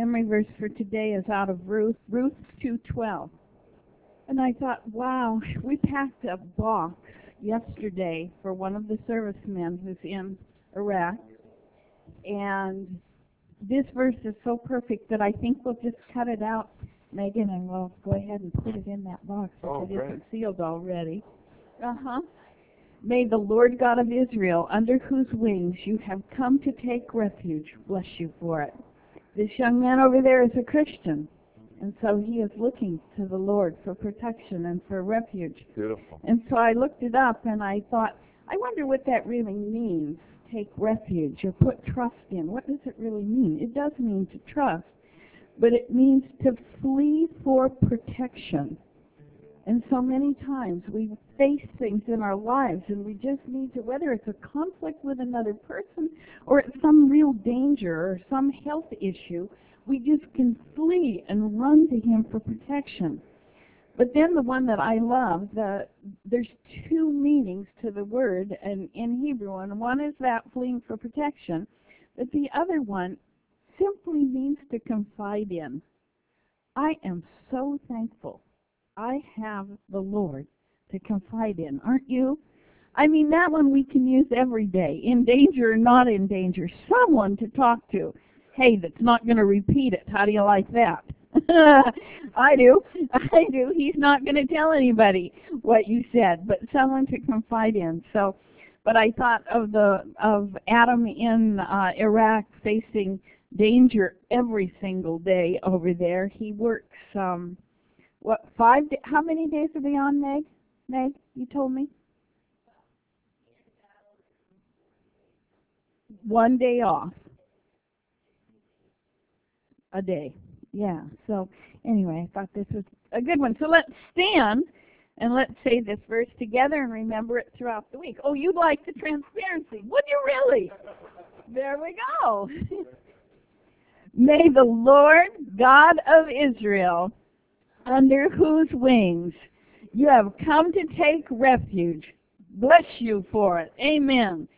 memory verse for today is out of Ruth 2:12. And I thought, wow, we packed a box yesterday for one of the servicemen who's in Iraq. And this verse is so perfect that I think we'll just cut it out, Megan, and we'll go ahead and put it in that box if it isn't sealed already. May the Lord God of Israel, under whose wings you have come to take refuge, bless you for it. This young man over there is a Christian, and so he is looking to the Lord for protection and for refuge. Beautiful. And so I looked it up, and I thought, I wonder what that really means, take refuge or put trust in. What does it really mean? It does mean to trust, but it means to flee for protection. And so many times we face things in our lives and we just need to, whether it's a conflict with another person or it's some real danger or some health issue, we just can flee and run to Him for protection. But then the one that I love, there's two meanings to the word in Hebrew, and one is that fleeing for protection, but the other one simply means to confide in. I am so thankful I have the Lord to confide in, aren't you? I mean, that one we can use every day, in danger or not in danger, someone to talk to. Hey, that's not going to repeat it. How do you like that? I do. He's not going to tell anybody what you said, but someone to confide in. So, but I thought of Adam in Iraq facing danger every single day over there. He works how many days are they on, Meg? Meg, you told me? 1 day off a day. Yeah. So anyway, I thought this was a good one. So let's stand and let's say this verse together and remember it throughout the week. Oh, you'd like the transparency. Would you really? There we go. May the Lord God of Israel, under whose wings you have come to take refuge, bless you for it. Amen.